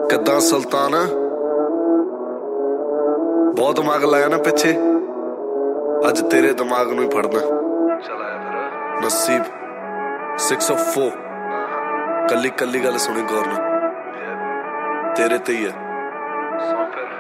ਕਿੱਦਾਂ ਸੁਲਤਾਨ ਬਹੁਤ ਦਿਮਾਗ ਲਾਇਆ ਨਾ ਪਿੱਛੇ, ਅੱਜ ਤੇਰੇ ਦਿਮਾਗ ਨੂੰ ਹੀ ਫੜਨਾ। ਚੱਲ ਆਇਆ ਫਿਰ ਨਸੀਬ 604 ਕੱਲੀ ਕੱਲੀ ਗੱਲ ਸੁਣੀ ਗੌਰ ਨਾਲ, ਤੇਰੇ ਤੇ ਹੀ ਹੈ। ਸੁਣ ਫਿਰ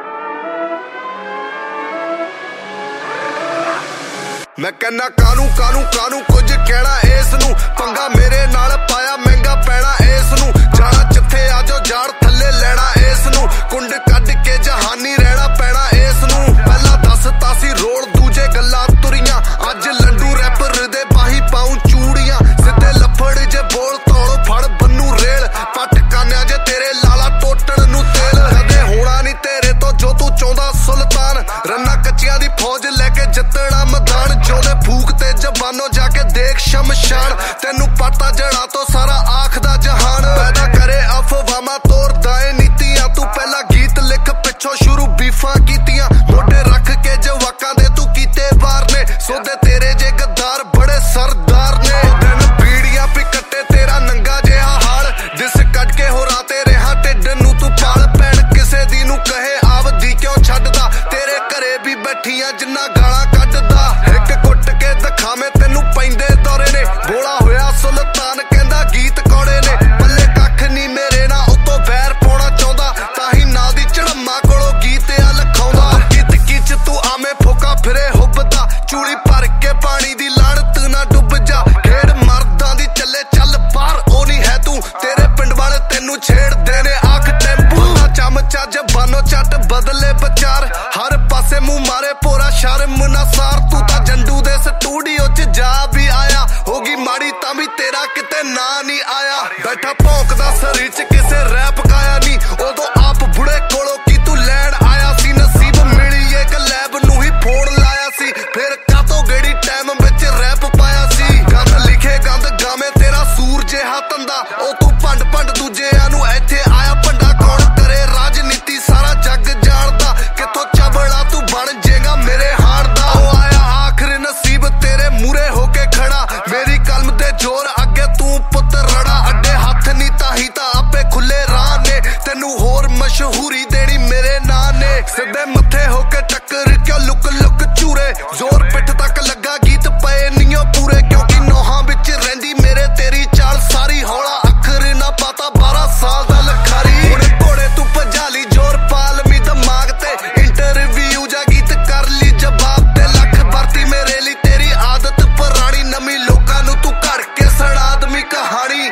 ਮੈਂ ਕਹਿੰਦਾ ਕਾਨੂੰ ਕਾਨੂੰ ਕਾਨੂੰ ਕੁਝ ਕਹਿਣਾ ਇਸ ਨੂੰ, ਪੰਗਾ ਮੇਰੇ ਨਾਲ ਪਾਇਆ ਮਹਿੰਗਾ ਪੈਣਾ ਇਸ ਨੂੰ, ਜਾਣਾ ਜਿੱਥੇ ਆਜੋ ਜਾੜ ਥੱਲੇ ਲੈਣਾ ਇਸ ਨੂੰ, ਕੁੰਡ ਕੱਢ ਕੇ ਜਹਾਨੀ ਰਹਿਣਾ ਪੈਣਾ ਇਸ ਨੂੰ। ਪਹਿਲਾਂ ਦੱਸਤਾ ਸੀ ਰੋਲ ਦੂਜੇ ਗੱਲਾਂ ਤੁਰੀਆਂ, ਅੱਜ ਲੰਡੂ ਰੈਪਰ ਦੇ ਬਾਹੀ ਪਾਉਂ ਚੂੜੀਆਂ, ਸਿੱਧੇ ਲੱਫੜ ਜੇ ਬੋਲ ਤੋੜੋ ਫੜ ਬੰਨੂ ਰੇਲ, ਪੱਟ ਕਾਨਿਆ ਜੇ ਤੇਰੇ ਲਾਲਾ ਟੋਟਣ ਨੂੰ ਤੇਲ, ਕਦੇ ਹੋਣਾ ਨਹੀਂ ਤੇਰੇ ਤੋਂ ਜੋ ਤੂੰ ਚਾਹੁੰਦਾ ਸੁਲਤਾਨ, ਰੰਨਾ ਕੱਚੀਆਂ ਦੀ ਫੌਜ ਲੈ ਕੇ ਜਿੱਤਣਾ ਮੈਦਾਨ, ਜੋਦੇ ਫੂਕ ਤੇ ਜ਼ਬਾਨੋਂ ਜਾ ਕੇ ਦੇਖ ਸ਼ਮਸ਼ਾਨ, ਤੈਨੂੰ ਪਤਾ ਜੜਾ ਤੋਂ ਸਾਰਾ ਆਖਦਾ ਜਹਾਨ, ਪੈਦਾ ਕਰੇ ਅਫਵਾਹਾਂ ਤੋਰਦਾ ਏ ਨੀਤੀਆਂ, ਤੂੰ ਪਹਿਲਾਂ ਗੀਤ ਲਿਖ ਪਿੱਛੋਂ ਸ਼ੁਰੂ ਬੀਫਾਂ ਕੀਤੀਆਂ, ਮੋਢੇ ਰੱਖ ਕੇ ਜਵਾਕਾਂ ਦੇ ਤੂੰ ਕੀਤੇ ਵਾਰ ਨੇ, ਸੋਦੇ ਤੇਰੇ ਜੇ ਗੱਦਾਰ ਬੜੇ ਸਰਦਾਰ ਨੇ, ਦਿਨ ਪੀੜੀਆਂ ਵੀ ਕੱਟੇ ਤੇਰਾ ਨੰਗਾ ਜਿਹਾ ਹਾਲ, ਦਿਸ ਕੱਢ ਕੇ ਹੋਰਾਂ ਤੇ ਰਿਹਾ ਢਿੱਡ ਨੂੰ ਤੂੰ ਪਾਲ, ਭੈਣ ਕਿਸੇ ਦੀ ਨੂੰ ਕਹੇ ਆਪਦੀ ਕਿਉਂ ਛੱਡਦਾ, ਤੇਰੇ ਘਰੇ ਵੀ ਬੈਠੀਆਂ ਜਿੰਨਾ ਗਾਲਾਂ ਕੱਢਦਾ, ਇੱਕ ਕੁੱਟ ਕੇ ਦਿਖਾਵੇਂ ਤੈਨੂੰ ਪੈਂਦੇ ਦੌਰੇ ਨੇ, ਬੋਲਾ ਹੋਇਆ ਸੁਲਤਾਨ ਕਹਿੰਦਾ ਗੀਤ ਕੌੜੇ ਨੇ, ਪੱਲੇ ਕੱਖ ਨਹੀਂ ਮੇਰੇ ਨਾਲ ਉਤੋਂ ਵੈਰ ਪਾਉਣਾ ਚਾਹੁੰਦਾ, ਤਾਹੀ ਨਾਂ ਦੀ ਝੜਮਾ ਕੋਲੋਂ ਗੀਤ ਆ ਲਖਾਉਂਦਾ, ਗੀਤ ਚ ਤੂੰ ਆਵੇਂ ਫੋਕਾ ਫਿਰੇ ਹੁੱਬਦਾ, ਚੂੜੀ ਭਰ ਕੇ ਪਾਣੀ ਦੀ ਲਾਣਤ ਨਾ ਡੁੱਬ ਜਾ, ਖੇਡ ਮਰਦਾਂ ਦੀ ਚੱਲੇ ਚੱਲ ਬਾਹਰ ਉਹ ਨਹੀਂ ਹੈ ਤੂੰ, ਤੇਰੇ ਪਿੰਡ ਵਾਲੇ ਤੈਨੂੰ ਛੇੜਦੇ ਨੇ ਆਖ ਟੈਂਪੂ ਦਾ ਚਮਚਾ ਜਬਾਨੋ ਚੱਟ ਬਦਲੇ ਵਿਚਾਰ, ਹਰ ਪਾਸੇ ਮੂੰਹ ਮਾਰੇ ਪੋਰਾ ਸ਼ਰਮ ਨਾ ਸਾਰ, ਤੂੰ ਤਾਂ ਜੰਡੂ ਦੇ ਸਟੂਡੀਓ ਚ ਜਾ ਵੀ ਆਇਆ, ਹੋਗੀ ਮਾੜੀ ਤਾਂ ਵੀ ਤੇਰਾ ਕਿਤੇ ਨਾਂ ਨਹੀਂ ਆਇਆ, ਬੈਠਾ ਭੌਂਕਦਾ ਸਰੀਰ ਚ ਕਿਸੇ ਰੈਪ ਗਾਇਆ ਨਹੀਂ, ਉਦੋਂ ਆਪ ਬੁੜੇ ਕੋਲੋਂ ਕੀ ਤੂੰ ਲੈਣ ਆਇਆ ਸੀ, ਨਸੀਬ ਮਿਲੀ ਇੱਕ ਲੈਬ ਨੂੰ ਹੀ ਫੋਨ ਲਾਇਆ ਸੀ, ਫਿਰ ਕਾਤੋਂ ਗੇੜੀ ਟਾਈਮ ਵਿੱਚ ਰੈਪ ਪਾਇਆ ਸੀ, ਗੰਦ ਲਿਖੇ ਗੰਦ ਗਾਵੇਂ ਤੇਰਾ ਸੂਰ ਜਿਹਾ ਤੰਦਾ, ਉਹ ਤੂੰ ਭੰਡ ਭੰਡ ਦੂਜਿਆਂ ਨੂੰ ਇੱਥੇ ਆਇਆ ਭੰਡਾ, ਕੌਣ ਕਰੇ ਰਾਜਨੀਤੀ ਸਾਰਾ ਜੱਗ ਜਾਣਦਾ, ਕਿੱਥੋਂ ਚਬਲਾ ਤੂੰ ਬਣ ਜੇਗਾ ਮੇਰੇ ਹਾਣ ਦਾ, ਉਹ ਆਇਆ ਆਖਰ ਨਸੀਬ ਤੇਰੇ ਮੂਰੇ ਹੋ ਕੇ ਖੜਾ, ਮੇਰੀ ਕਲਮ ਦੇ ਜ਼ੋਰ ਅੱਗੇ ਤੂੰ ਪੁੱਤ ਰੜਾ, ਅੱਡੇ ਹੱਥ ਨਹੀਂ ਤਾਹੀ ਤਾਂ ਆਪੇ ਖੁੱਲੇ ਰਾਹ ਨੇ, ਤੈਨੂੰ ਹੋਰ ਮਸ਼ਹੂਰੀ ਦੇਣੀ ਮੇਰੇ ਨਾਂ ਨੇ, ਸਿੱਧੇ ਮੱਥੇ ਹੋ ਕੇ ਟੱਕਰ ਕਿਉਂ ਲੁਕ ਲੁਕ ਚੂਰੇ, ਜ਼ੋਰ ਪਿੱਠ ਤੱਕ ਲੱਗਾ ਗੀਤ ਪਏ ਨੀਓ ਪੂਰੇ, ਕਿਉਂਕਿ ਨੋਹਾਂ ਵਿੱਚ ਰਹਿੰਦੀ ਮੇਰੇ ਤੇਰੀ ਚਾਲ ਸਾਰੀ, ਹੌਲਾ ਅੱਖਰ ਨਾ ਪਤਾ 12 ਸਾਲ ਦਾ ਲਖਾਰੀ, ਹੁਣ ਘੋੜੇ ਤੂੰ ਭਜਾ ਲਈ ਜ਼ੋਰ ਪਾਲਮੀ ਦਿਮਾਗ ਤੇ, ਇੰਟਰਵਿਊ ਜਾਂ ਗੀਤ ਕਰ ਲਈ ਜਵਾਬ ਤੇ, ਲੱਖ ਵਰਤੀ ਮੇਰੇ ਲਈ ਤੇਰੀ ਆਦਤ ਪੁਰਾਣੀ, ਨਵੀਂ ਲੋਕਾਂ ਨੂੰ ਤੂੰ ਘੜ ਕੇ ਸੁਣਾ ਦਵੀਂ ਕਹਾਣੀ।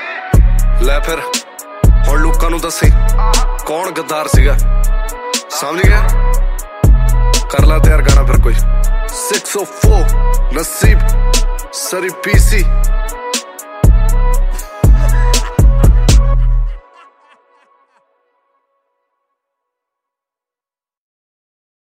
ਲੈ ਫਿਰ ਹੁਣ ਲੋਕਾਂ ਨੂੰ ਦੱਸੀ ਕੌਣ ਗੱਦਾਰ ਸੀਗਾ, ਸਮਝ ਗਿਆ? ਕਰ ਲਾ ਤਿਆਰ ਗਾਣਾ ਫਿਰ ਕੋਈ 604 ਨਸੀਬ ਸਰੀ ਪੀਸੀ